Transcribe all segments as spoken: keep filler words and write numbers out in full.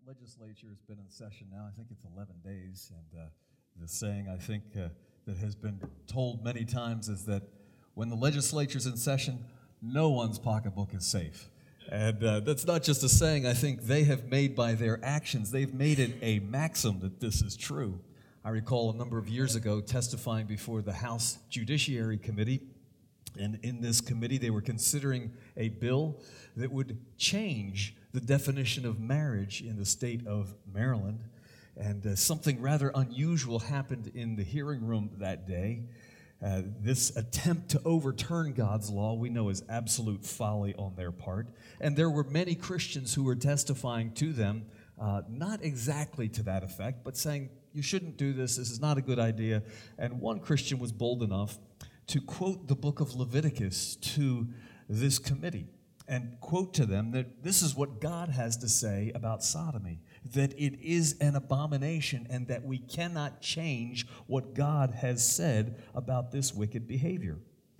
legislature has been in session now. I think it's eleven days, and uh, the saying I think uh, that has been told many times is that when the legislature's in session, no one's pocketbook is safe. And uh, that's not just a saying. I think they have made by their actions, they've made it a maxim that this is true. I recall a number of years ago testifying before the House Judiciary Committee, and in this committee they were considering a bill that would change the definition of marriage in the state of Maryland. And uh, something rather unusual happened in the hearing room that day. Uh, this attempt to overturn God's law we know is absolute folly on their part. And there were many Christians who were testifying to them, uh, not exactly to that effect, but saying, you shouldn't do this, this is not a good idea. And one Christian was bold enough to quote the book of Leviticus to this committee and quote to them that this is what God has to say about sodomy, that it is an abomination and that we cannot change what God has said about this wicked behavior.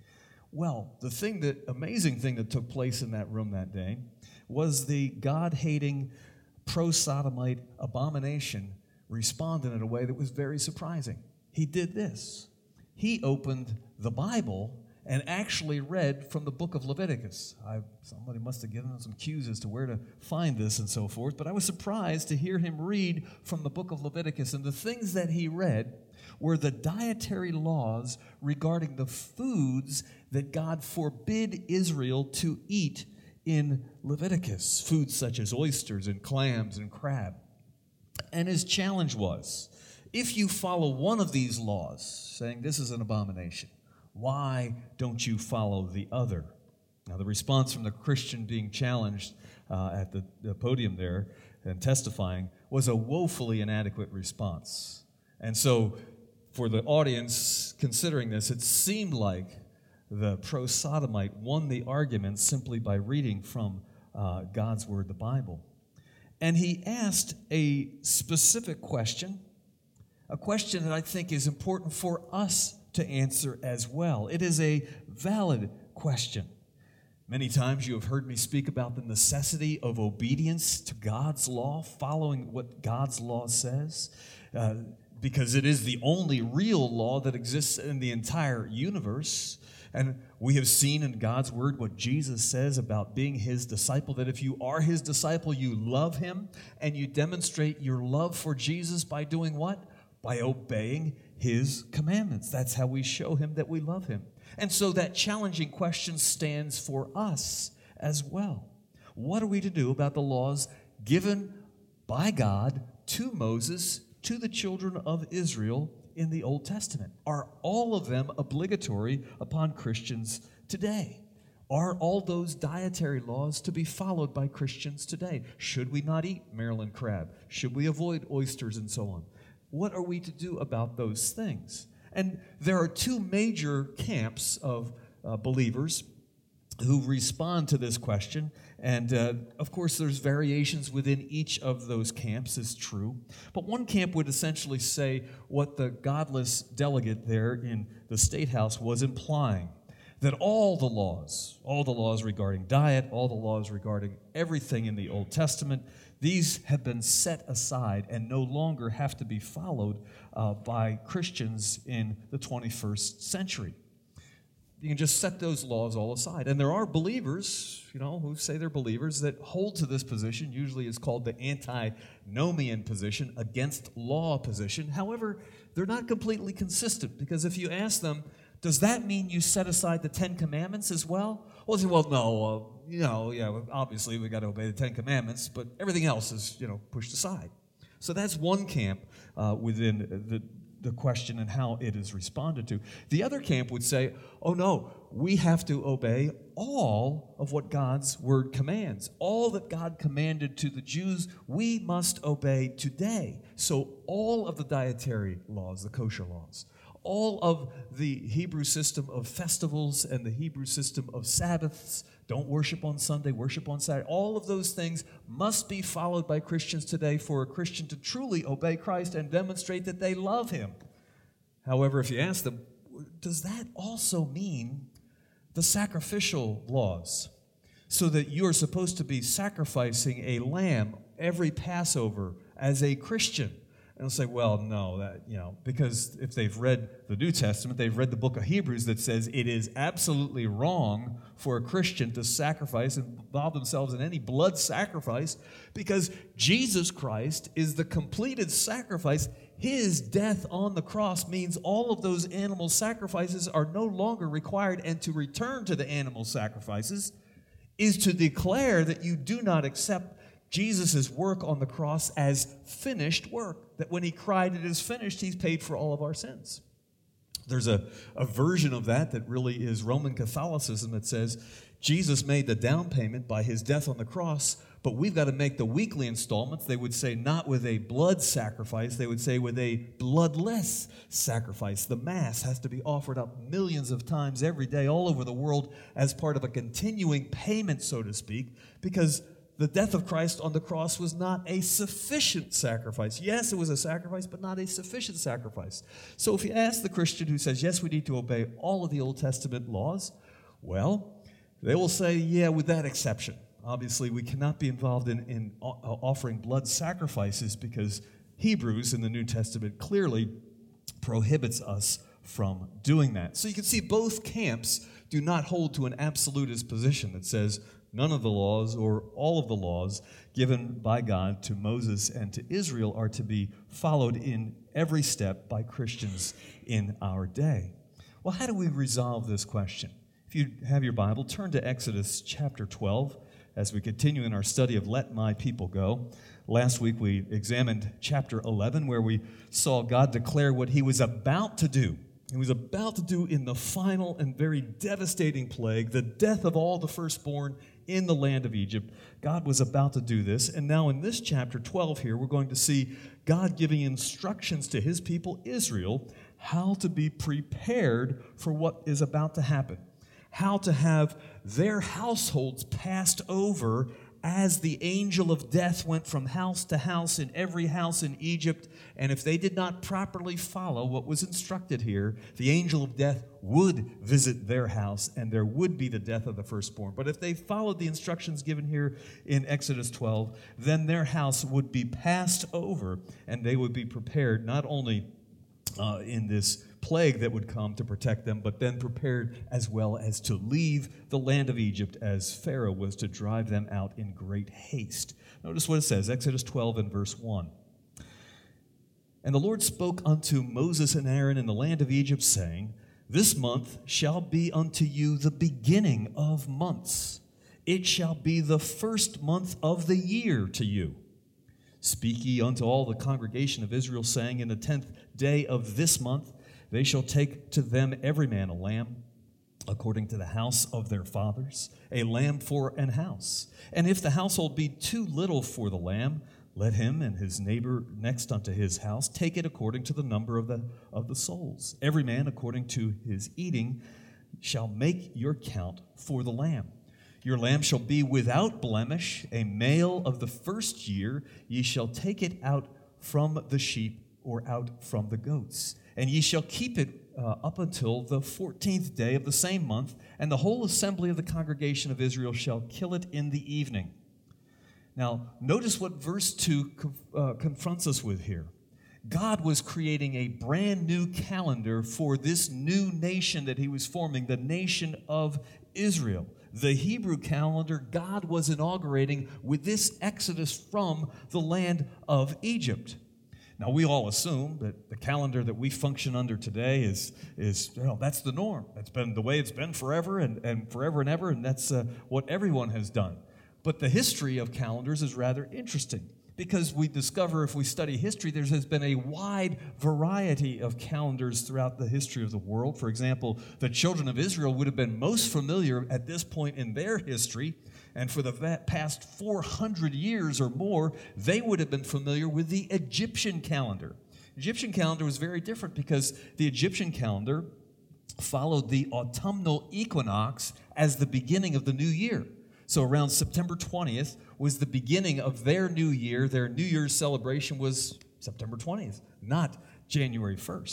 Well, the thing that, amazing thing that took place in that room that day was the God-hating, pro-sodomite abomination responded in a way that was very surprising. He did this. He opened the Bible and actually read from the book of Leviticus. I, somebody must have given him some cues as to where to find this and so forth, but I was surprised to hear him read from the book of Leviticus, and the things that he read were the dietary laws regarding the foods that God forbid Israel to eat in Leviticus, foods such as oysters and clams and crab. And his challenge was, if you follow one of these laws, saying this is an abomination, why don't you follow the other? Now, the response from the Christian being challenged uh, at the, the podium there and testifying was a woefully inadequate response. And so, for the audience considering this, it seemed like the pro-sodomite won the argument simply by reading from uh, God's Word, the Bible. And he asked a specific question, a question that I think is important for us to answer as well. It is a valid question. Many times you have heard me speak about the necessity of obedience to God's law, following what God's law says, uh, because it is the only real law that exists in the entire universe. And we have seen in God's Word what Jesus says about being His disciple, that if you are His disciple, you love Him, and you demonstrate your love for Jesus by doing what? By obeying His commandments. That's how we show Him that we love Him. And so that challenging question stands for us as well. What are we to do about the laws given by God to Moses, to the children of Israel in the Old Testament? Are all of them obligatory upon Christians today? Are all those dietary laws to be followed by Christians today? Should we not eat Maryland crab? Should we avoid oysters and so on? What are we to do about those things? And there are two major camps of uh, believers who respond to this question. And, uh, of course, there's variations within each of those camps, is true. But one camp would essentially say what the godless delegate there in the State House was implying, that all the laws, all the laws regarding diet, all the laws regarding everything in the Old Testament, these have been set aside and no longer have to be followed uh, by Christians in the twenty-first century. You can just set those laws all aside. And there are believers, you know, who say they're believers that hold to this position. Usually it's called the antinomian position, against law position. However, they're not completely consistent, because if you ask them, does that mean you set aside the Ten Commandments as well? Well, they say, well, no, uh, you know, yeah, obviously we got to obey the Ten Commandments, but everything else is, you know, pushed aside. So that's one camp uh, within the, the question and how it is responded to. The other camp would say, oh no, we have to obey all of what God's Word commands. All that God commanded to the Jews, we must obey today. So all of the dietary laws, the kosher laws, all of the Hebrew system of festivals and the Hebrew system of Sabbaths, don't worship on Sunday, worship on Saturday, all of those things must be followed by Christians today for a Christian to truly obey Christ and demonstrate that they love Him. However, if you ask them, does that also mean the sacrificial laws? So that you're supposed to be sacrificing a lamb every Passover as a Christian. And they'll say, well, no, that, you know, because if they've read the New Testament, they've read the book of Hebrews that says it is absolutely wrong for a Christian to sacrifice and involve themselves in any blood sacrifice because Jesus Christ is the completed sacrifice. His death on the cross means all of those animal sacrifices are no longer required, and to return to the animal sacrifices is to declare that you do not accept Jesus' work on the cross as finished work, that when he cried, it is finished, he's paid for all of our sins. There's a, a version of that that really is Roman Catholicism that says Jesus made the down payment by his death on the cross, but we've got to make the weekly installments. They would say not with a blood sacrifice, they would say with a bloodless sacrifice. The Mass has to be offered up millions of times every day all over the world as part of a continuing payment, so to speak, because the death of Christ on the cross was not a sufficient sacrifice. Yes, it was a sacrifice, but not a sufficient sacrifice. So if you ask the Christian who says, yes, we need to obey all of the Old Testament laws, well, they will say, yeah, with that exception. Obviously, we cannot be involved in, in offering blood sacrifices because Hebrews in the New Testament clearly prohibits us from doing that. So you can see both camps do not hold to an absolutist position that says none of the laws or all of the laws given by God to Moses and to Israel are to be followed in every step by Christians in our day. Well, how do we resolve this question? If you have your Bible, turn to Exodus chapter twelve as we continue in our study of Let My People Go. Last week we examined chapter eleven where we saw God declare what he was about to do. He was about to do in the final and very devastating plague, the death of all the firstborn in the land of Egypt. God was about to do this. And now in this chapter twelve here, we're going to see God giving instructions to his people, Israel, how to be prepared for what is about to happen. How to have their households passed over as the angel of death went from house to house in every house in Egypt. And if they did not properly follow what was instructed here, the angel of death would visit their house and there would be the death of the firstborn. But if they followed the instructions given here in Exodus twelve, then their house would be passed over and they would be prepared not only uh, in this plague that would come to protect them, but then prepared as well as to leave the land of Egypt as Pharaoh was to drive them out in great haste. Notice what it says, Exodus twelve and verse one. And the Lord spoke unto Moses and Aaron in the land of Egypt, saying, This month shall be unto you the beginning of months. It shall be the first month of the year to you. Speak ye unto all the congregation of Israel, saying, In the tenth day of this month they shall take to them every man a lamb, according to the house of their fathers, a lamb for an house. And if the household be too little for the lamb, let him and his neighbor next unto his house take it according to the number of the of the souls. Every man according to his eating shall make your count for the lamb. Your lamb shall be without blemish, a male of the first year. Ye shall take it out from the sheep or out from the goats. And ye shall keep it uh, up until the fourteenth day of the same month, and the whole assembly of the congregation of Israel shall kill it in the evening. Now, notice what verse two uh, confronts us with here. God was creating a brand new calendar for this new nation that he was forming, the nation of Israel. The Hebrew calendar God was inaugurating with this exodus from the land of Egypt. Now, we all assume that the calendar that we function under today is, is you know, that's the norm. That's been the way it's been forever and, and forever and ever, and that's uh, what everyone has done. But the history of calendars is rather interesting because we discover, if we study history, there has been a wide variety of calendars throughout the history of the world. For example, the children of Israel would have been most familiar at this point in their history, and for the past four hundred years or more, they would have been familiar with the Egyptian calendar. Egyptian calendar was very different because the Egyptian calendar followed the autumnal equinox as the beginning of the new year. So around September twentieth was the beginning of their new year. Their New Year's celebration was September twentieth, not January first.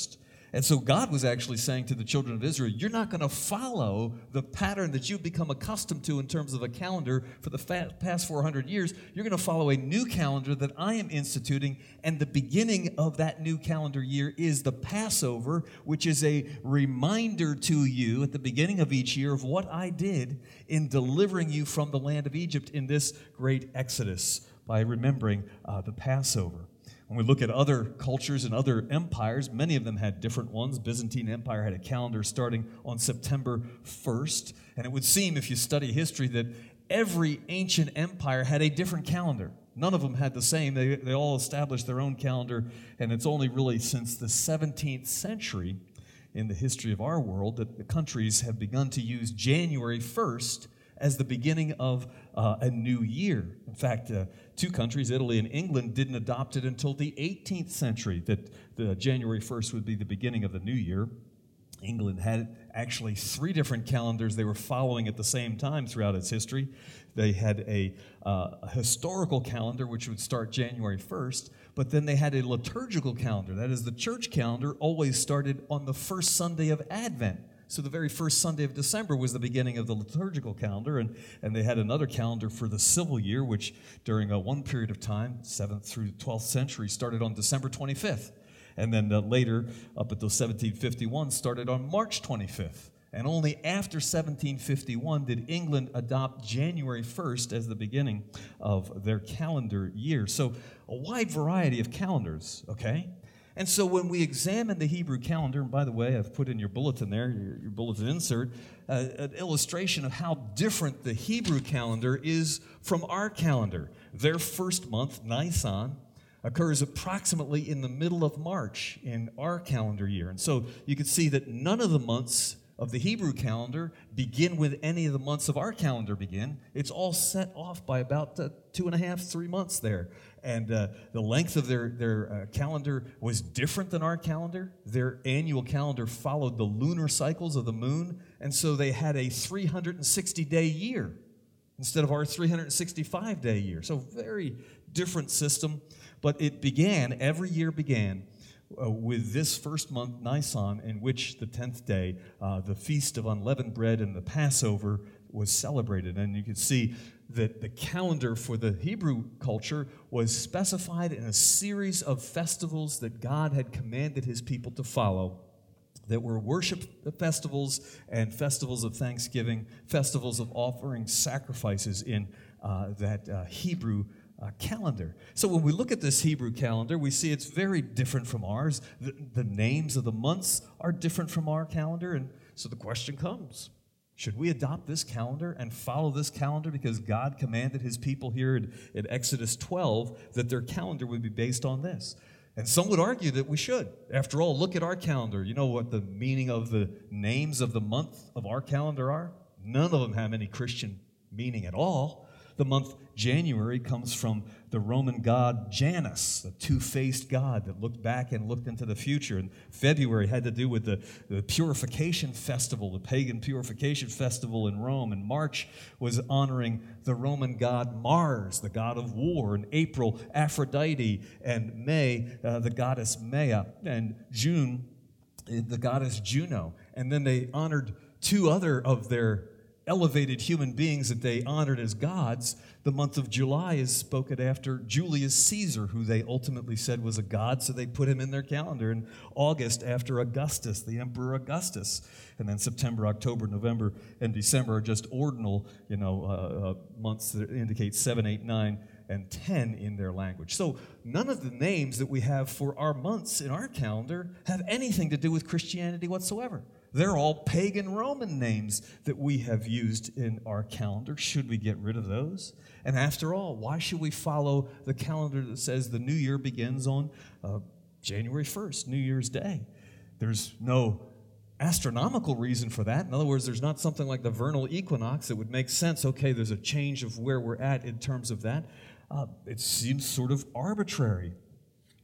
And so God was actually saying to the children of Israel, you're not going to follow the pattern that you've become accustomed to in terms of a calendar for the fa- past four hundred years. You're going to follow a new calendar that I am instituting, and the beginning of that new calendar year is the Passover, which is a reminder to you at the beginning of each year of what I did in delivering you from the land of Egypt in this great Exodus by remembering uh, the Passover. When we look at other cultures and other empires, many of them had different ones. Byzantine Empire had a calendar starting on September first. And it would seem, if you study history, that every ancient empire had a different calendar. None of them had the same. They, they all established their own calendar. And it's only really since the seventeenth century in the history of our world that the countries have begun to use January first as the beginning of uh, a new year. In fact, uh, two countries, Italy and England, didn't adopt it until the eighteenth century, that the January first would be the beginning of the new year. England had actually three different calendars they were following at the same time throughout its history. They had a, uh, a historical calendar, which would start January first, but then they had a liturgical calendar. That is, the church calendar always started on the first Sunday of Advent. So the very first Sunday of December was the beginning of the liturgical calendar, and, and they had another calendar for the civil year, which during a one period of time, seventh through twelfth century, started on December twenty-fifth. And then uh, later, up until seventeen fifty-one, started on March twenty-fifth. And only after seventeen fifty-one did England adopt January first as the beginning of their calendar year. So a wide variety of calendars, okay? And so when we examine the Hebrew calendar, and by the way, I've put in your bulletin there, your, your bulletin insert, uh, an illustration of how different the Hebrew calendar is from our calendar. Their first month, Nisan, occurs approximately in the middle of March in our calendar year. And so you can see that none of the months of the Hebrew calendar begin with any of the months of our calendar begin. It's all set off by about uh, two and a half, three months there. And uh, the length of their, their uh, calendar was different than our calendar. Their annual calendar followed the lunar cycles of the moon, and so they had a three hundred sixty day year instead of our three hundred sixty-five day year. So very different system, but it began, every year began, Uh, with this first month, Nisan, in which the tenth day, uh, the Feast of Unleavened Bread and the Passover was celebrated. And you can see that the calendar for the Hebrew culture was specified in a series of festivals that God had commanded his people to follow, that were worship festivals and festivals of thanksgiving, festivals of offering sacrifices in uh, that uh, Hebrew Uh, calendar. So when we look at this Hebrew calendar, we see it's very different from ours. The, the names of the months are different from our calendar, and so the question comes, should we adopt this calendar and follow this calendar because God commanded his people here in, in Exodus twelve that their calendar would be based on this? And some would argue that we should. After all, look at our calendar. You know what the meaning of the names of the month of our calendar are? None of them have any Christian meaning at all. The month January comes from the Roman god Janus, the two-faced god that looked back and looked into the future. And February had to do with the, the purification festival, the pagan purification festival in Rome. And March was honoring the Roman god Mars, the god of war. And April, Aphrodite. And May, uh, the goddess Maya. And June, the goddess Juno. And then they honored two other of their elevated human beings that they honored as gods. The month of July is spoken after Julius Caesar, who they ultimately said was a god, so they put him in their calendar. And August after Augustus, the Emperor Augustus. And then September, October, November, and December are just ordinal, you know, uh, uh, months that indicate seven, eight, nine, and ten in their language. So none of the names that we have for our months in our calendar have anything to do with Christianity whatsoever. They're all pagan Roman names that we have used in our calendar. Should we get rid of those? And after all, why should we follow the calendar that says the new year begins on uh, January first, New Year's Day? There's no astronomical reason for that. In other words, there's not something like the vernal equinox that would make sense. Okay, there's a change of where we're at in terms of that. Uh, it seems sort of arbitrary.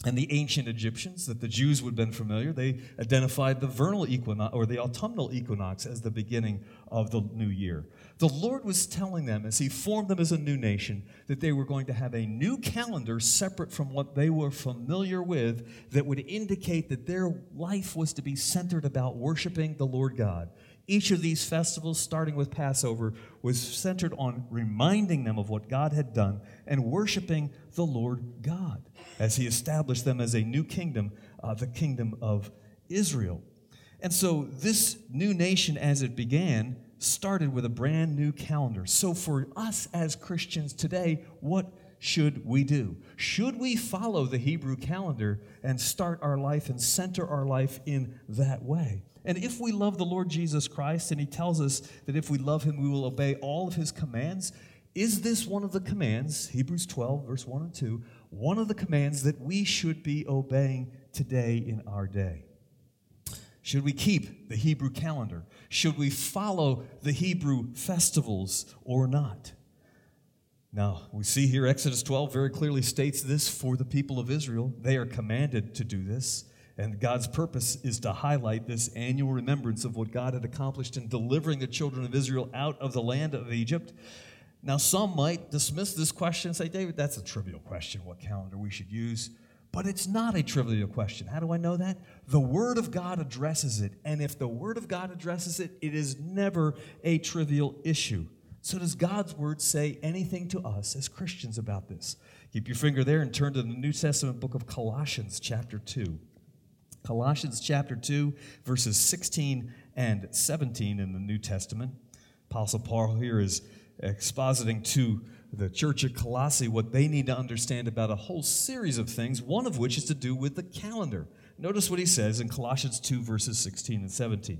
And the ancient Egyptians, that the Jews would have been familiar, they identified the vernal equinox or the autumnal equinox as the beginning of the new year. The Lord was telling them as he formed them as a new nation that they were going to have a new calendar separate from what they were familiar with that would indicate that their life was to be centered about worshiping the Lord God. Each of these festivals, starting with Passover, was centered on reminding them of what God had done and worshiping the Lord God as he established them as a new kingdom, uh, the kingdom of Israel. And so this new nation, as it began, started with a brand new calendar. So for us as Christians today, what should we do? Should we follow the Hebrew calendar and start our life and center our life in that way? And if we love the Lord Jesus Christ, and he tells us that if we love him, we will obey all of his commands, is this one of the commands, Hebrews twelve, verse one and two, one of the commands that we should be obeying today in our day? Should we keep the Hebrew calendar? Should we follow the Hebrew festivals or not? Now, we see here Exodus twelve very clearly states this for the people of Israel. They are commanded to do this. And God's purpose is to highlight this annual remembrance of what God had accomplished in delivering the children of Israel out of the land of Egypt. Now, some might dismiss this question and say, David, that's a trivial question, what calendar we should use. But it's not a trivial question. How do I know that? The Word of God addresses it. And if the Word of God addresses it, it is never a trivial issue. So does God's Word say anything to us as Christians about this? Keep your finger there and turn to the New Testament book of Colossians chapter two. Colossians chapter two, verses sixteen and seventeen in the New Testament. Apostle Paul here is expositing to the church at Colossae what they need to understand about a whole series of things, one of which is to do with the calendar. Notice what he says in Colossians two, verses sixteen and seventeen.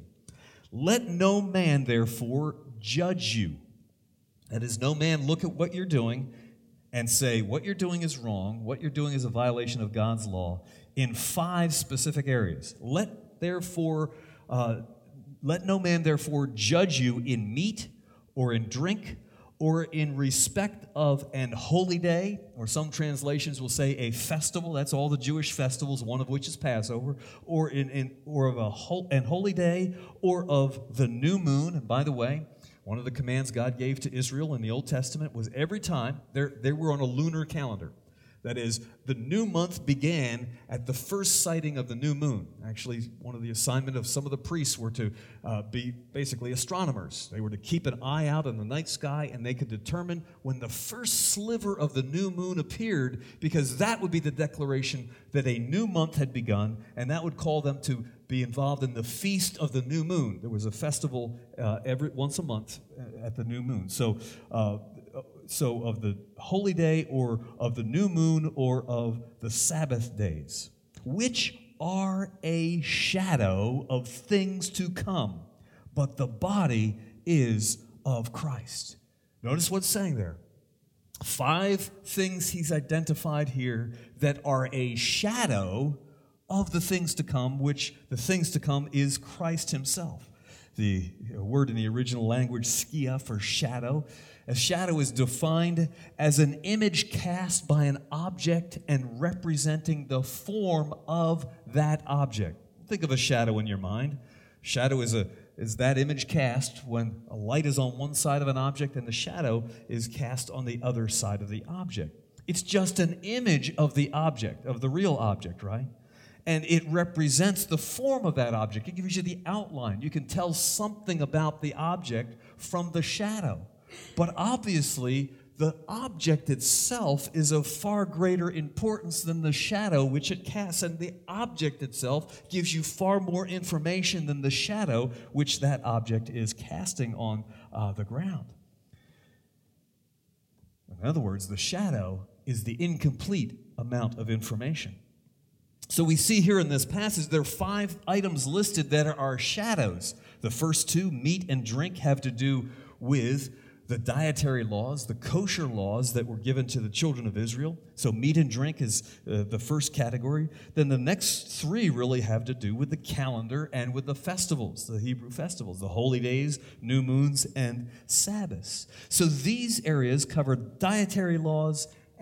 Let no man, therefore, judge you. That is, no man look at what you're doing and say, what you're doing is wrong, what you're doing is a violation of God's law, in five specific areas. Let therefore, uh, let no man therefore judge you in meat or in drink or in respect of an holy day, or some translations will say a festival. That's all the Jewish festivals, one of which is Passover, or in, in or of a whole, an holy day, or of the new moon. And by the way, one of the commands God gave to Israel in the Old Testament was every time they were on a lunar calendar. That is, the new month began at the first sighting of the new moon. Actually, one of the assignment of some of the priests were to uh, be basically astronomers. They were to keep an eye out in the night sky, and they could determine when the first sliver of the new moon appeared, because that would be the declaration that a new month had begun, and that would call them to be involved in the feast of the new moon. There was a festival uh, every once a month at the new moon. So. Uh, So of the holy day or of the new moon or of the Sabbath days, which are a shadow of things to come, but the body is of Christ. Notice what's saying there. Five things he's identified here that are a shadow of the things to come, which the things to come is Christ himself. The word in the original language, skia, for shadow. A shadow is defined as an image cast by an object and representing the form of that object. Think of a shadow in your mind. Shadow is a is that image cast when a light is on one side of an object and the shadow is cast on the other side of the object. It's just an image of the object, of the real object, right? And it represents the form of that object. It gives you the outline. You can tell something about the object from the shadow. But obviously, the object itself is of far greater importance than the shadow which it casts. And the object itself gives you far more information than the shadow which that object is casting on uh, the ground. In other words, the shadow is the incomplete amount of information. So we see here in this passage, there are five items listed that are shadows. The first two, meat and drink, have to do with the dietary laws, the kosher laws that were given to the children of Israel. So meat and drink is uh, the first category. Then the next three really have to do with the calendar and with the festivals, the Hebrew festivals, the holy days, new moons, and Sabbaths. So these areas cover dietary laws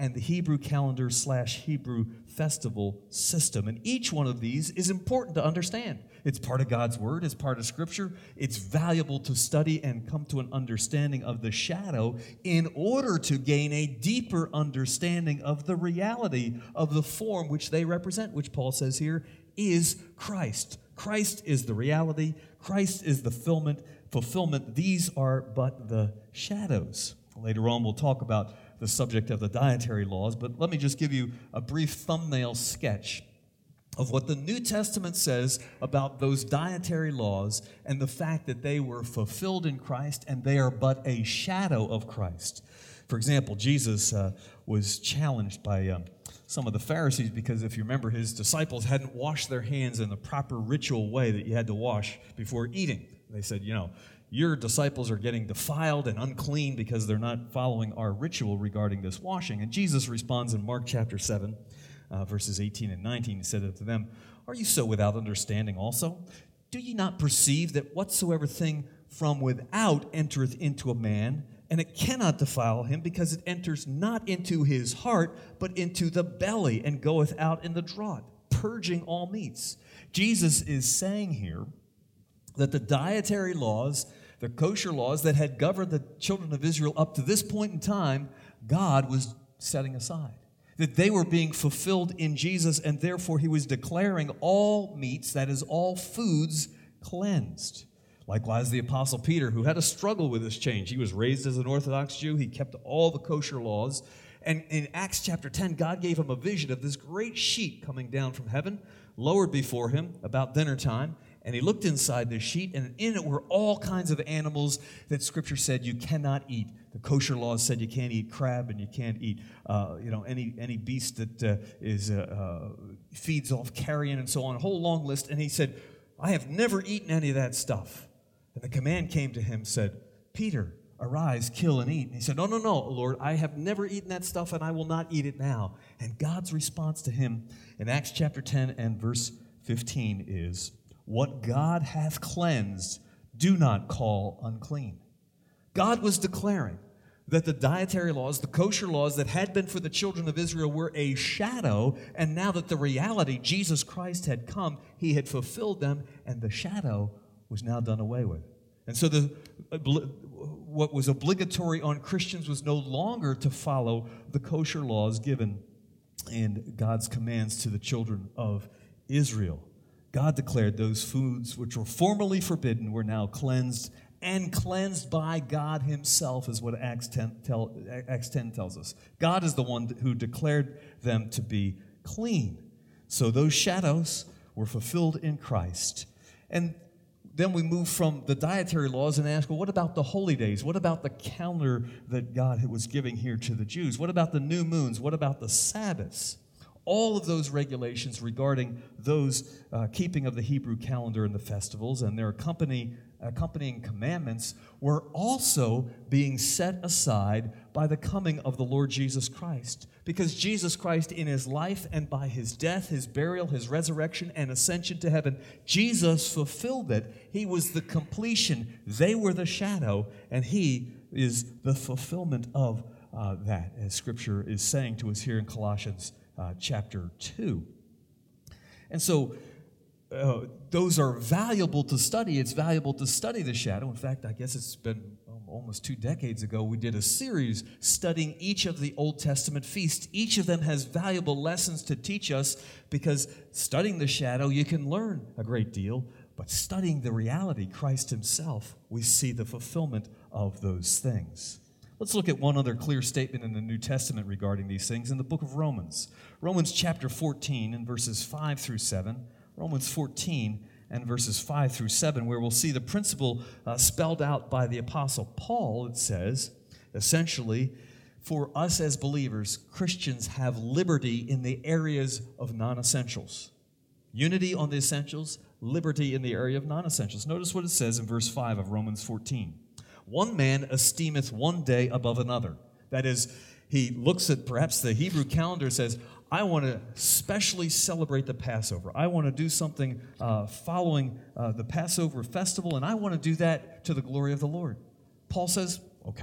and the Hebrew calendar slash Hebrew festival system. And each one of these is important to understand. It's part of God's Word, it's part of Scripture. It's valuable to study and come to an understanding of the shadow in order to gain a deeper understanding of the reality of the form which they represent, which Paul says here is Christ. Christ is the reality. Christ is the fulfillment. fulfillment. These are but the shadows. Later on, we'll talk about the subject of the dietary laws, but let me just give you a brief thumbnail sketch of what the New Testament says about those dietary laws and the fact that they were fulfilled in Christ and they are but a shadow of Christ. For example, Jesus uh, was challenged by um, some of the Pharisees because, if you remember, his disciples hadn't washed their hands in the proper ritual way that you had to wash before eating. They said, you know, your disciples are getting defiled and unclean because they're not following our ritual regarding this washing. And Jesus responds in Mark chapter seven, uh, verses eighteen and nineteen. He said to them, "Are you so without understanding also? Do ye not perceive that whatsoever thing from without entereth into a man, and it cannot defile him, because it enters not into his heart, but into the belly, and goeth out in the draught, purging all meats?" Jesus is saying here that the dietary laws, the kosher laws that had governed the children of Israel up to this point in time, God was setting aside. That they were being fulfilled in Jesus, and therefore he was declaring all meats, that is, all foods, cleansed. Likewise, the Apostle Peter, who had a struggle with this change. He was raised as an Orthodox Jew. He kept all the kosher laws. And in Acts chapter ten, God gave him a vision of this great sheet coming down from heaven, lowered before him about dinner time. And he looked inside this sheet, and in it were all kinds of animals that Scripture said you cannot eat. The kosher laws said you can't eat crab, and you can't eat, uh, you know, any any beast that uh, is uh, uh, feeds off carrion and so on. A whole long list. And he said, "I have never eaten any of that stuff." And the command came to him, said, "Peter, arise, kill and eat." And he said, "No, no, no, Lord, I have never eaten that stuff, and I will not eat it now." And God's response to him in Acts chapter ten and verse fifteen is, "What God hath cleansed, do not call unclean." God was declaring that the dietary laws, the kosher laws that had been for the children of Israel were a shadow, and now that the reality, Jesus Christ, had come, he had fulfilled them, and the shadow was now done away with. And so the what was obligatory on Christians was no longer to follow the kosher laws given in God's commands to the children of Israel. God declared those foods which were formerly forbidden were now cleansed, and cleansed by God himself, is what Acts ten, tell, Acts ten tells us. God is the one who declared them to be clean. So those shadows were fulfilled in Christ. And then we move from the dietary laws and ask, well, what about the holy days? What about the calendar that God was giving here to the Jews? What about the new moons? What about the Sabbaths? All of those regulations regarding those uh, keeping of the Hebrew calendar and the festivals and their accompany, accompanying commandments were also being set aside by the coming of the Lord Jesus Christ. Because Jesus Christ, in his life and by his death, his burial, his resurrection, and ascension to heaven, Jesus fulfilled it. He was the completion. They were the shadow, and he is the fulfillment of uh, that, as Scripture is saying to us here in Colossians Uh, chapter two. And so uh, those are valuable to study. It's valuable to study the shadow. In fact, I guess it's been um, almost two decades ago, we did a series studying each of the Old Testament feasts. Each of them has valuable lessons to teach us, because studying the shadow, you can learn a great deal, but studying the reality, Christ himself, we see the fulfillment of those things. Let's look at one other clear statement in the New Testament regarding these things in the book of Romans. Romans chapter fourteen and verses five through seven. Romans fourteen and verses five through seven, where we'll see the principle uh, spelled out by the Apostle Paul. It says, essentially, for us as believers, Christians have liberty in the areas of non-essentials. Unity on the essentials, liberty in the area of non-essentials. Notice what it says in verse five of Romans fourteen. One man esteemeth one day above another. That is, he looks at perhaps the Hebrew calendar and says, I want to specially celebrate the Passover. I want to do something uh, following uh, the Passover festival, and I want to do that to the glory of the Lord. Paul says, okay,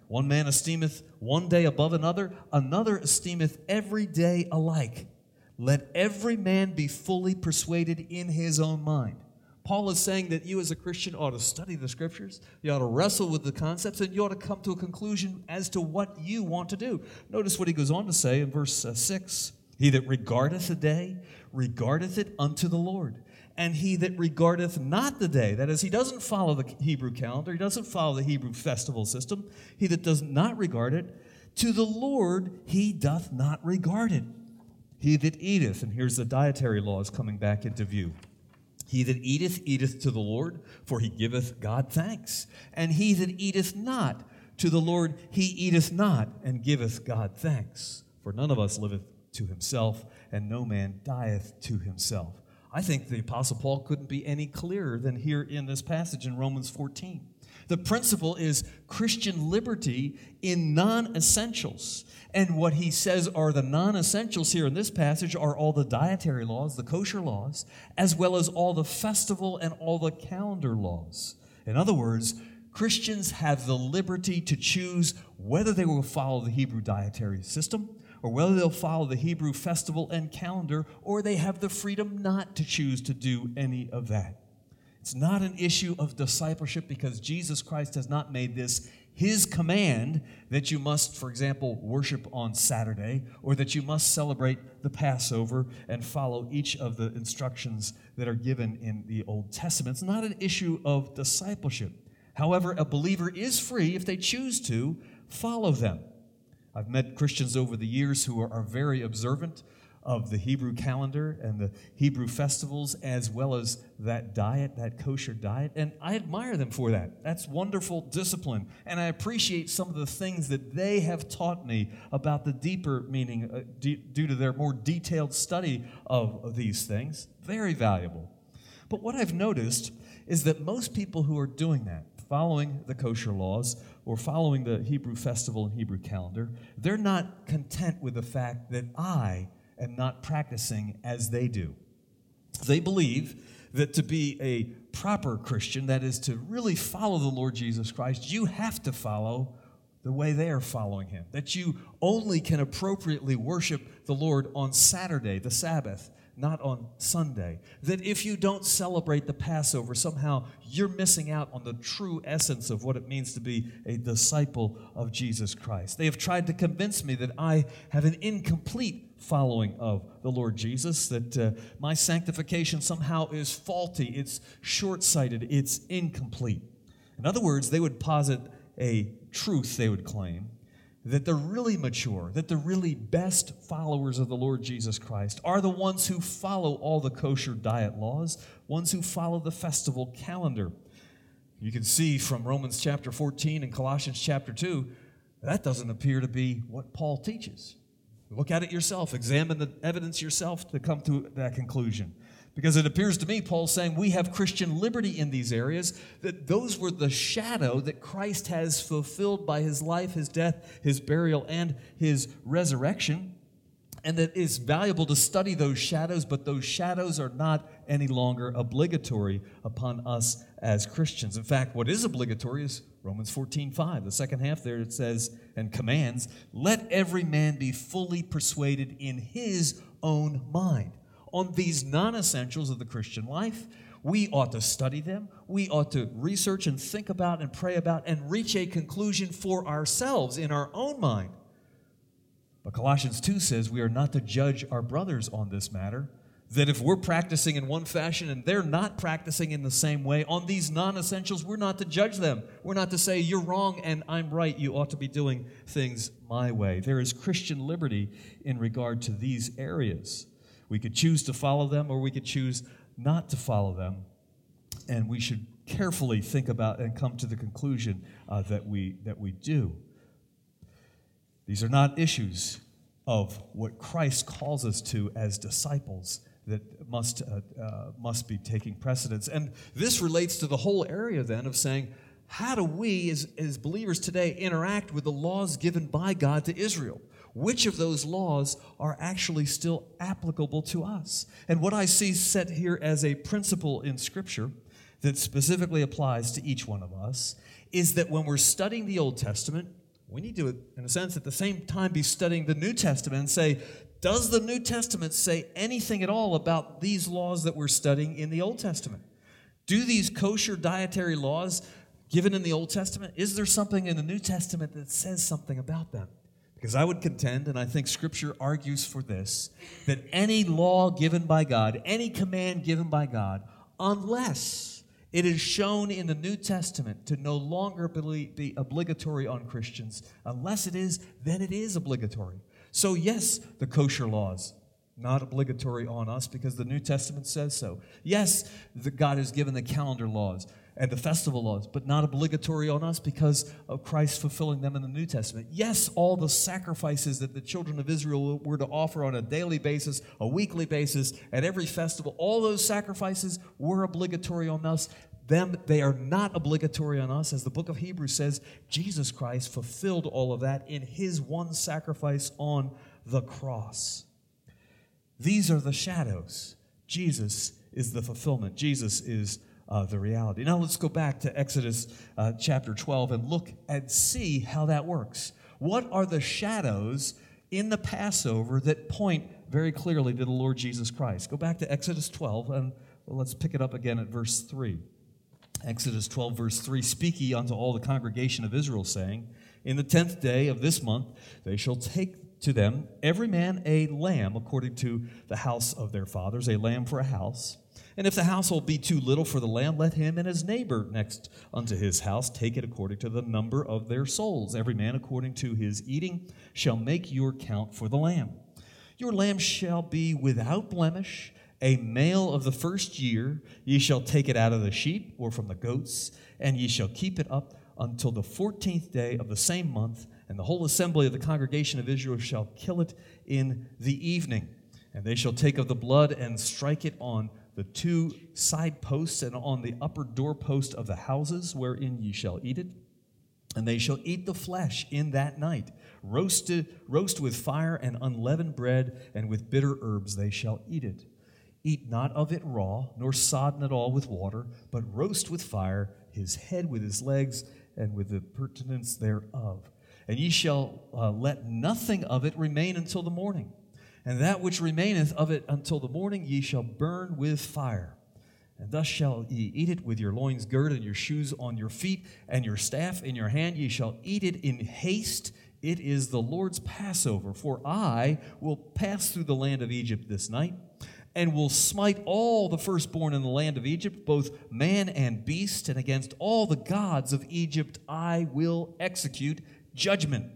One man esteemeth one day above another, another esteemeth every day alike. Let every man be fully persuaded in his own mind. Paul is saying that you as a Christian ought to study the Scriptures, you ought to wrestle with the concepts, and you ought to come to a conclusion as to what you want to do. Notice what he goes on to say in verse uh, six. He that regardeth a day, regardeth it unto the Lord. And he that regardeth not the day, that is, he doesn't follow the Hebrew calendar, he doesn't follow the Hebrew festival system, he that does not regard it, to the Lord he doth not regard it. He that eateth, and here's the dietary laws coming back into view. He that eateth, eateth to the Lord, for he giveth God thanks. And he that eateth not, to the Lord he eateth not, and giveth God thanks. For none of us liveth to himself, and no man dieth to himself. I think the Apostle Paul couldn't be any clearer than here in this passage in Romans fourteen. The principle is Christian liberty in non-essentials. And what he says are the non-essentials here in this passage are all the dietary laws, the kosher laws, as well as all the festival and all the calendar laws. In other words, Christians have the liberty to choose whether they will follow the Hebrew dietary system or whether they'll follow the Hebrew festival and calendar, or they have the freedom not to choose to do any of that. It's not an issue of discipleship because Jesus Christ has not made this his command that you must, for example, worship on Saturday, or that you must celebrate the Passover and follow each of the instructions that are given in the Old Testament. It's not an issue of discipleship. However, a believer is free, if they choose to, follow them. I've met Christians over the years who are, are very observant of the Hebrew calendar and the Hebrew festivals, as well as that diet, that kosher diet, and I admire them for that. That's wonderful discipline, and I appreciate some of the things that they have taught me about the deeper meaning uh, d- due to their more detailed study of, of these things. Very valuable. But what I've noticed is that most people who are doing that, following the kosher laws or following the Hebrew festival and Hebrew calendar, they're not content with the fact that I am not practicing as they do. They believe that to be a proper Christian, that is to really follow the Lord Jesus Christ, you have to follow the way they are following him. That you only can appropriately worship the Lord on Saturday, the Sabbath, not on Sunday. That if you don't celebrate the Passover, somehow you're missing out on the true essence of what it means to be a disciple of Jesus Christ. They have tried to convince me that I have an incomplete following of the Lord Jesus, that uh, my sanctification somehow is faulty, it's short-sighted, it's incomplete. In other words, they would posit a truth, they would claim, that the really mature, that the really best followers of the Lord Jesus Christ are the ones who follow all the kosher diet laws, ones who follow the festival calendar. You can see from Romans chapter fourteen and Colossians chapter two, that doesn't appear to be what Paul teaches. Look at it yourself. Examine the evidence yourself to come to that conclusion. Because it appears to me, Paul's saying we have Christian liberty in these areas, that those were the shadow that Christ has fulfilled by his life, his death, his burial, and his resurrection, and that it's valuable to study those shadows, but those shadows are not any longer obligatory upon us as Christians. In fact, what is obligatory is Romans fourteen five. The second half there it says, and commands, let every man be fully persuaded in his own mind. On these non-essentials of the Christian life, we ought to study them. We ought to research and think about and pray about and reach a conclusion for ourselves in our own mind. But Colossians two says we are not to judge our brothers on this matter, that if we're practicing in one fashion and they're not practicing in the same way, on these non-essentials, we're not to judge them. We're not to say, you're wrong and I'm right, you ought to be doing things my way. There is Christian liberty in regard to these areas. We could choose to follow them or we could choose not to follow them. And we should carefully think about and come to the conclusion uh, that we that we do. These are not issues of what Christ calls us to as disciples that must uh, uh, must be taking precedence. And this relates to the whole area then of saying, how do we as, as believers today interact with the laws given by God to Israel? Which of those laws are actually still applicable to us? And what I see set here as a principle in Scripture that specifically applies to each one of us is that when we're studying the Old Testament, we need to, in a sense, at the same time be studying the New Testament and say, does the New Testament say anything at all about these laws that we're studying in the Old Testament? Do these kosher dietary laws given in the Old Testament, is there something in the New Testament that says something about them? Because I would contend, and I think Scripture argues for this, that any law given by God, any command given by God, unless it is shown in the New Testament to no longer be obligatory on Christians, unless it is, then it is obligatory. So yes, the kosher laws, not obligatory on us because the New Testament says so. Yes, the God has given the calendar laws and the festival laws, but not obligatory on us because of Christ fulfilling them in the New Testament. Yes, all the sacrifices that the children of Israel were to offer on a daily basis, a weekly basis, at every festival, all those sacrifices were obligatory on us. Them, they are not obligatory on us. As the book of Hebrews says, Jesus Christ fulfilled all of that in his one sacrifice on the cross. These are the shadows. Jesus is the fulfillment. Jesus is uh, the reality. Now let's go back to Exodus uh, chapter twelve and look and see how that works. What are the shadows in the Passover that point very clearly to the Lord Jesus Christ? Go back to Exodus twelve and well, let's pick it up again at verse three. Exodus twelve, verse three, "Speak ye unto all the congregation of Israel, saying, In the tenth day of this month they shall take to them every man a lamb according to the house of their fathers, a lamb for a house. And if the household be too little for the lamb, let him and his neighbor next unto his house take it according to the number of their souls. Every man according to his eating shall make your count for the lamb. Your lamb shall be without blemish, a male of the first year. Ye shall take it out of the sheep or from the goats, and ye shall keep it up until the fourteenth day of the same month, and the whole assembly of the congregation of Israel shall kill it in the evening. And they shall take of the blood and strike it on the two side posts and on the upper doorpost of the houses wherein ye shall eat it. And they shall eat the flesh in that night, roasted, roast with fire and unleavened bread, and with bitter herbs they shall eat it. Eat not of it raw, nor sodden at all with water, but roast with fire his head with his legs, and with the purtenance thereof. And ye shall uh, let nothing of it remain until the morning. And that which remaineth of it until the morning ye shall burn with fire. And thus shall ye eat it with your loins girded, and your shoes on your feet, and your staff in your hand. Ye shall eat it in haste. It is the Lord's Passover. For I will pass through the land of Egypt this night, and will smite all the firstborn in the land of Egypt, both man and beast, and against all the gods of Egypt I will execute judgment.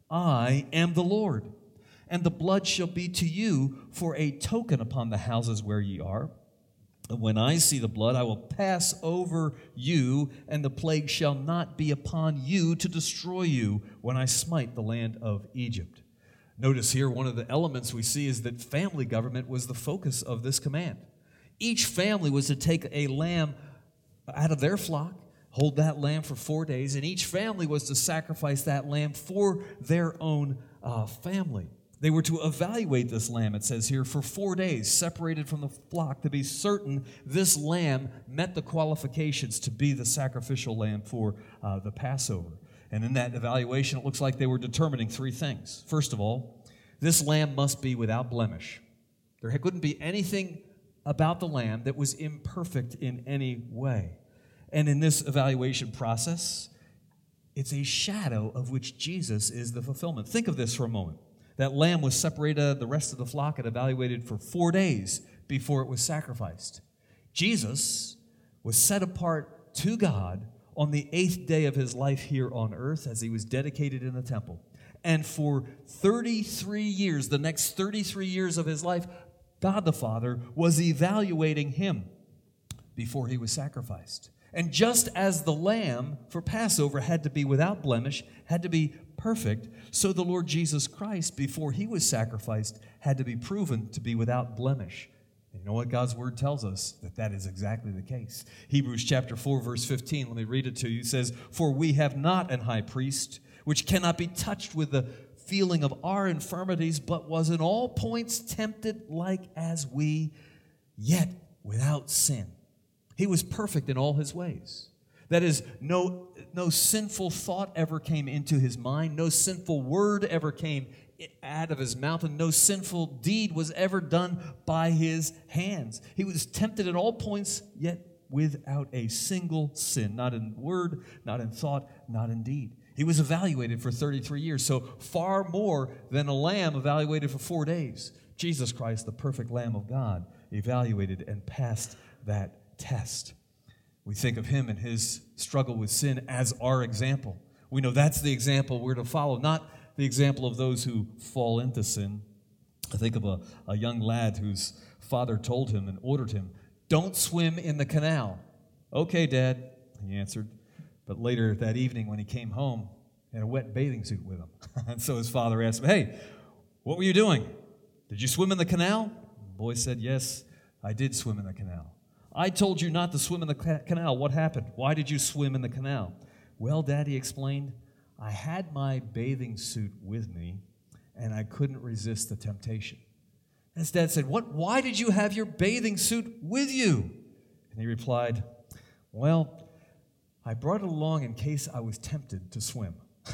I am the Lord. And the blood shall be to you for a token upon the houses where ye are. And when I see the blood, I will pass over you, and the plague shall not be upon you to destroy you when I smite the land of Egypt." Notice here, one of the elements we see is that family government was the focus of this command. Each family was to take a lamb out of their flock, hold that lamb for four days, and each family was to sacrifice that lamb for their own uh, family. They were to evaluate this lamb, it says here, for four days, separated from the flock, to be certain this lamb met the qualifications to be the sacrificial lamb for uh, the Passover. And in that evaluation, it looks like they were determining three things. First of all, this lamb must be without blemish. There couldn't be anything about the lamb that was imperfect in any way. And in this evaluation process, it's a shadow of which Jesus is the fulfillment. Think of this for a moment. That lamb was separated out of the rest of the flock and evaluated for four days before it was sacrificed. Jesus was set apart to God on the eighth day of his life here on earth as he was dedicated in the temple. And for thirty-three years, the next thirty-three years of his life, God the Father was evaluating him before he was sacrificed. And just as the lamb for Passover had to be without blemish, had to be perfect, so the Lord Jesus Christ, before he was sacrificed, had to be proven to be without blemish. You know what God's word tells us? That that is exactly the case. Hebrews chapter four, verse fifteen, let me read it to you. It says, "For we have not an high priest, which cannot be touched with the feeling of our infirmities, but was in all points tempted like as we, yet without sin." He was perfect in all his ways. That is, no, no sinful thought ever came into his mind, no sinful word ever came out of his mouth, and no sinful deed was ever done by his hands. He was tempted at all points, yet without a single sin, not in word, not in thought, not in deed. He was evaluated for thirty-three years, so far more than a lamb evaluated for four days. Jesus Christ, the perfect Lamb of God, evaluated and passed that test. We think of him and his struggle with sin as our example. We know that's the example we're to follow, not the example of those who fall into sin. I think of a, a young lad whose father told him and ordered him, "Don't swim in the canal." "Okay, Dad," he answered. But later that evening when he came home, he had a wet bathing suit with him. And so his father asked him, "Hey, what were you doing? Did you swim in the canal?" The boy said, "Yes, I did swim in the canal." "I told you not to swim in the ca- canal. What happened? Why did you swim in the canal?" "Well, Dad," he explained, "I had my bathing suit with me, and I couldn't resist the temptation." And his dad said, "What? Why did you have your bathing suit with you?" And he replied, "Well, I brought it along in case I was tempted to swim."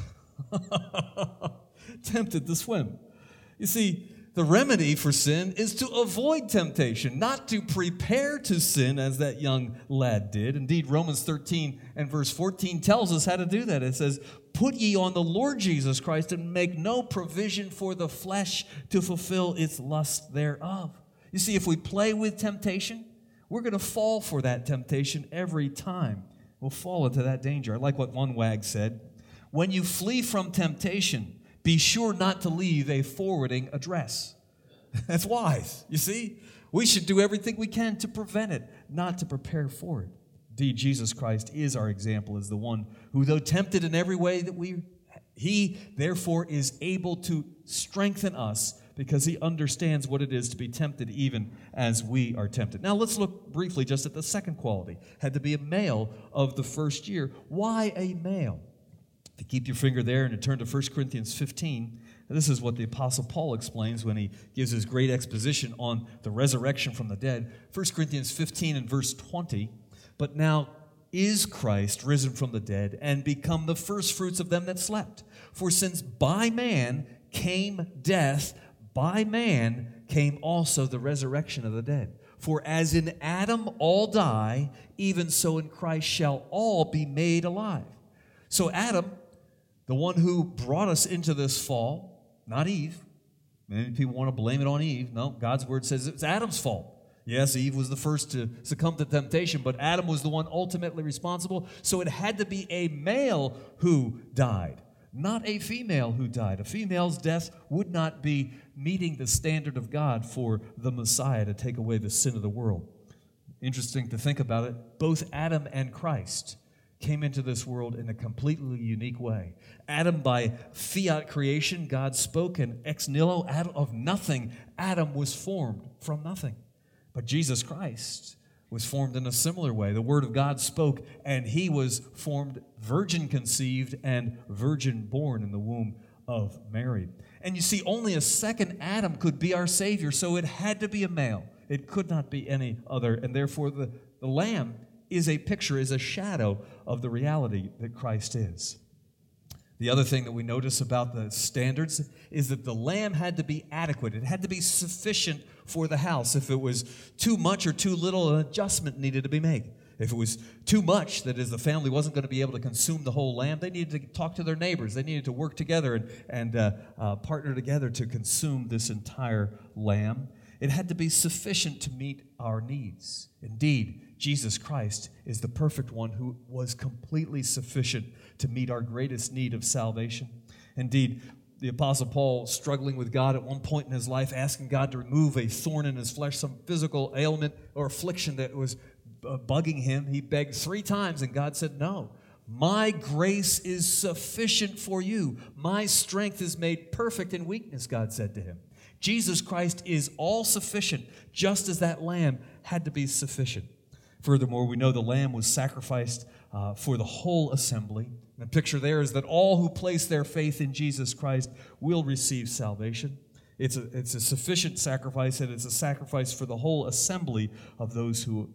Tempted to swim. You see, the remedy for sin is to avoid temptation, not to prepare to sin as that young lad did. Indeed, Romans thirteen and verse fourteen tells us how to do that. It says, "Put ye on the Lord Jesus Christ and make no provision for the flesh to fulfill its lust thereof." You see, if we play with temptation, we're going to fall for that temptation every time. We'll fall into that danger. I like what one wag said. "When you flee from temptation, be sure not to leave a forwarding address." That's wise. You see, we should do everything we can to prevent it, not to prepare for it. Indeed, Jesus Christ is our example as the one who, though tempted in every way that we, he therefore is able to strengthen us because he understands what it is to be tempted even as we are tempted. Now let's look briefly just at the second quality. Had to be a male of the first year. Why a male? If you keep your finger there and you turn to First Corinthians fifteen, this is what the Apostle Paul explains when he gives his great exposition on the resurrection from the dead. First Corinthians fifteen and verse twenty, "But now is Christ risen from the dead and become the firstfruits of them that slept? For since by man came death, by man came also the resurrection of the dead. For as in Adam all die, even so in Christ shall all be made alive." So Adam, the one who brought us into this fall, not Eve. Many people want to blame it on Eve. No, God's word says it's Adam's fault. Yes, Eve was the first to succumb to temptation, but Adam was the one ultimately responsible. So it had to be a male who died, not a female who died. A female's death would not be meeting the standard of God for the Messiah to take away the sin of the world. Interesting to think about it. Both Adam and Christ came into this world in a completely unique way. Adam, by fiat creation, God spoke, and ex nihilo, out of nothing, Adam was formed from nothing. But Jesus Christ was formed in a similar way. The Word of God spoke, and he was formed virgin conceived and virgin born in the womb of Mary. And you see, only a second Adam could be our Savior, so it had to be a male. It could not be any other, and therefore the, the Lamb is a picture, is a shadow of the reality that Christ is. The other thing that we notice about the standards is that the lamb had to be adequate. It had to be sufficient for the house. If it was too much or too little, an adjustment needed to be made. If it was too much, that is, the family wasn't going to be able to consume the whole lamb, they needed to talk to their neighbors. They needed to work together and, and uh, uh, partner together to consume this entire lamb. It had to be sufficient to meet our needs. Indeed, Jesus Christ is the perfect one who was completely sufficient to meet our greatest need of salvation. Indeed, the Apostle Paul, struggling with God at one point in his life, asking God to remove a thorn in his flesh, some physical ailment or affliction that was uh, bugging him, he begged three times, and God said, "No. My grace is sufficient for you. My strength is made perfect in weakness," God said to him. Jesus Christ is all sufficient, just as that lamb had to be sufficient. Furthermore, we know the lamb was sacrificed uh, for the whole assembly. The picture there is that all who place their faith in Jesus Christ will receive salvation. It's a, it's a sufficient sacrifice, and it's a sacrifice for the whole assembly of those who are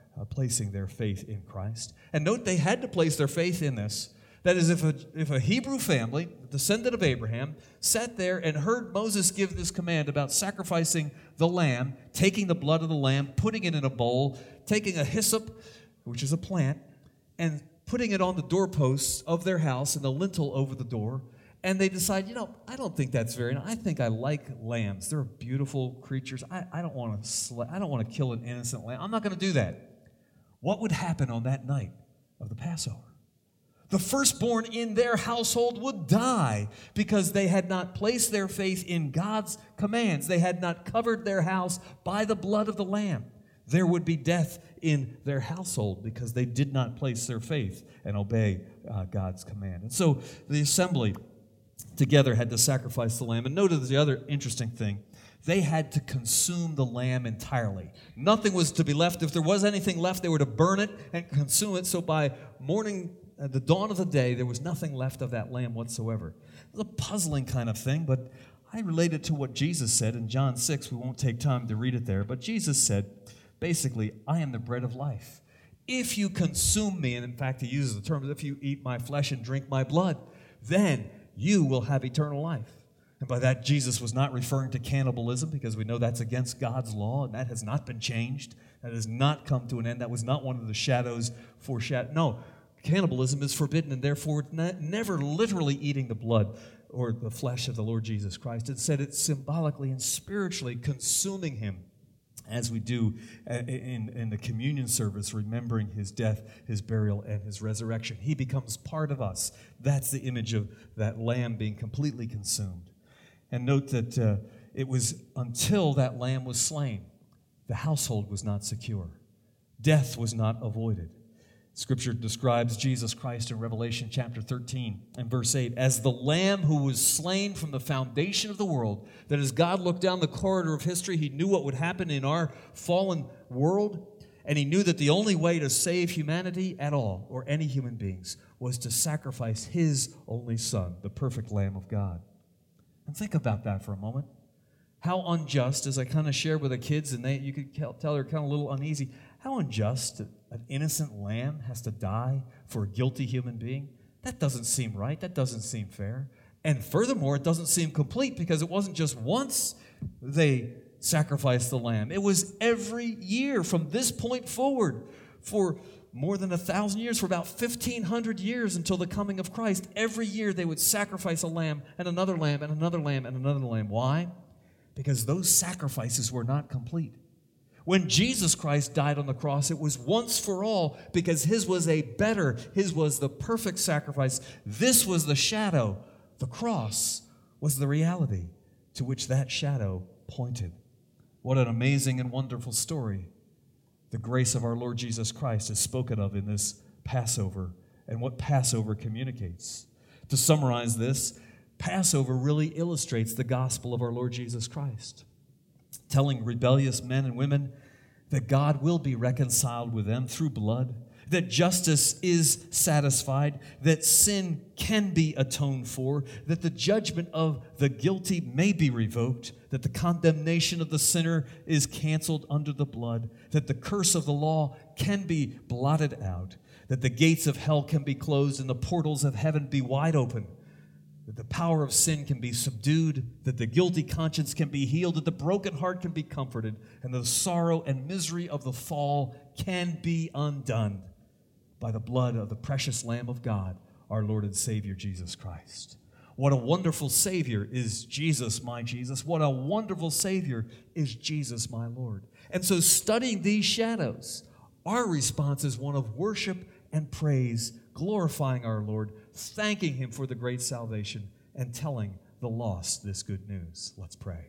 uh, placing their faith in Christ. And note, they had to place their faith in this. That is, if a, if a Hebrew family, descendant of Abraham, sat there and heard Moses give this command about sacrificing the lamb, taking the blood of the lamb, putting it in a bowl, taking a hyssop, which is a plant, and putting it on the doorposts of their house and the lintel over the door, and they decide, you know, I don't think that's very nice. I think I like lambs. They're beautiful creatures. I, I don't want to sla- I don't want to kill an innocent lamb. I'm not going to do that. What would happen on that night of the Passover? The firstborn in their household would die because they had not placed their faith in God's commands. They had not covered their house by the blood of the lamb. There would be death in their household because they did not place their faith and obey uh, God's command. And so the assembly together had to sacrifice the lamb. And notice the other interesting thing. They had to consume the lamb entirely. Nothing was to be left. If there was anything left, they were to burn it and consume it. So by morning, at the dawn of the day, there was nothing left of that lamb whatsoever. It was a puzzling kind of thing, but I relate it to what Jesus said in John six. We won't take time to read it there, but Jesus said, basically, I am the bread of life. If you consume me, and in fact he uses the term, if you eat my flesh and drink my blood, then you will have eternal life. And by that, Jesus was not referring to cannibalism, because we know that's against God's law, and that has not been changed. That has not come to an end. That was not one of the shadows foreshadow. No, cannibalism is forbidden, and therefore it's not, never literally eating the blood or the flesh of the Lord Jesus Christ. Instead, it's symbolically and spiritually consuming him, as we do in, in the communion service, remembering his death, his burial, and his resurrection. He becomes part of us. That's the image of that lamb being completely consumed. And note that uh, it was until that lamb was slain, the household was not secure. Death was not avoided. Scripture describes Jesus Christ in Revelation chapter thirteen and verse eight as the Lamb who was slain from the foundation of the world, that as God looked down the corridor of history, he knew what would happen in our fallen world, and he knew that the only way to save humanity at all, or any human beings, was to sacrifice his only Son, the perfect Lamb of God. And think about that for a moment. How unjust, as I kind of shared with the kids, and they, you could tell they're kind of a little uneasy, how unjust that an innocent lamb has to die for a guilty human being. That doesn't seem right. That doesn't seem fair. And furthermore, it doesn't seem complete, because it wasn't just once they sacrificed the lamb. It was every year from this point forward for more than a thousand years, for about fifteen hundred years until the coming of Christ. Every year they would sacrifice a lamb and another lamb and another lamb and another lamb. Why? Because those sacrifices were not complete. When Jesus Christ died on the cross, it was once for all, because his was a better, his was the perfect sacrifice. This was the shadow. The cross was the reality to which that shadow pointed. What an amazing and wonderful story. The grace of our Lord Jesus Christ is spoken of in this Passover, and what Passover communicates. To summarize this, Passover really illustrates the gospel of our Lord Jesus Christ, telling rebellious men and women that God will be reconciled with them through blood, that justice is satisfied, that sin can be atoned for, that the judgment of the guilty may be revoked, that the condemnation of the sinner is canceled under the blood, that the curse of the law can be blotted out, that the gates of hell can be closed and the portals of heaven be wide open, that the power of sin can be subdued, that the guilty conscience can be healed, that the broken heart can be comforted, and the sorrow and misery of the fall can be undone by the blood of the precious Lamb of God, our Lord and Savior, Jesus Christ. What a wonderful Savior is Jesus, my Jesus. What a wonderful Savior is Jesus, my Lord. And so, studying these shadows, our response is one of worship and praise, glorifying our Lord, thanking him for the great salvation, and telling the lost this good news. Let's pray.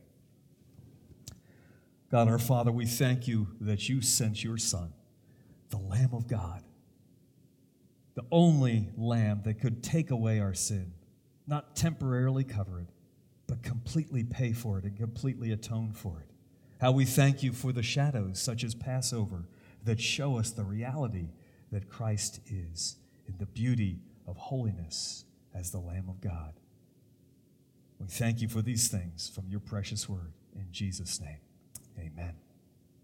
God, our Father, we thank you that you sent your Son, the Lamb of God, the only Lamb that could take away our sin, not temporarily cover it, but completely pay for it and completely atone for it. How we thank you for the shadows, such as Passover, that show us the reality that Christ is in the beauty of holiness as the Lamb of God. We thank you for these things from your precious word. In Jesus' name, amen.